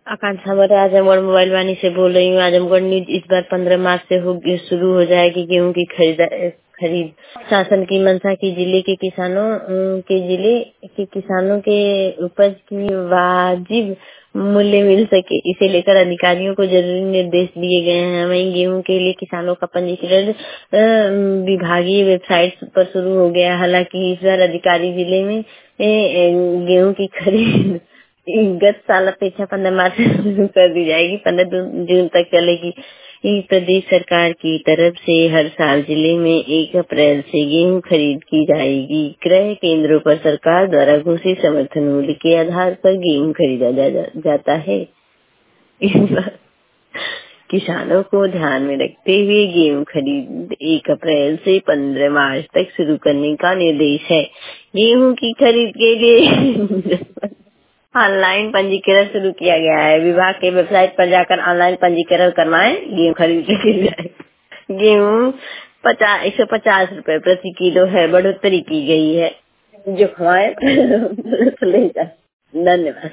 आकांक्षा मैं आजमगढ़ मोबाइल वाणी से बोल रही हूँ। आजमगढ़ न्यूज इस बार 15 मार्च से शुरू हो जाएगी गेहूं की खरीद। शासन की मंशा की जिले के किसानों के उपज की वाजिब मूल्य मिल सके, इसे लेकर अधिकारियों को जरूरी निर्देश दिए गए हैं। वहीं गेहूं के लिए किसानों का पंजीकरण विभागीय वेबसाइट पर शुरू हो गया। हालांकि इस बार अधिकारी जिले में गेहूं की खरीद गत साल अपेक्षा 15 मार्च से शुरू कर दी जाएगी। 15 जून तक चलेगी। प्रदेश सरकार की तरफ से हर साल जिले में 1 अप्रैल से गेहूं खरीद की जाएगी। क्रय केंद्रों पर सरकार द्वारा घोषित समर्थन मूल्य के आधार पर गेहूं खरीदा जाता है। इस बार किसानों को ध्यान में रखते हुए गेहूं खरीद 1 अप्रैल से 15 मार्च तक शुरू करने का निर्देश है। गेहूं की खरीद के लिए ऑनलाइन पंजीकरण शुरू किया गया है। विभाग के वेबसाइट पर जाकर ऑनलाइन पंजीकरण करवाएं। गेहूं खरीद के लिए गेहूं 150 रुपए प्रति किलो है, बढ़ोतरी की गई है। जो खवाए ले जाए। धन्यवाद।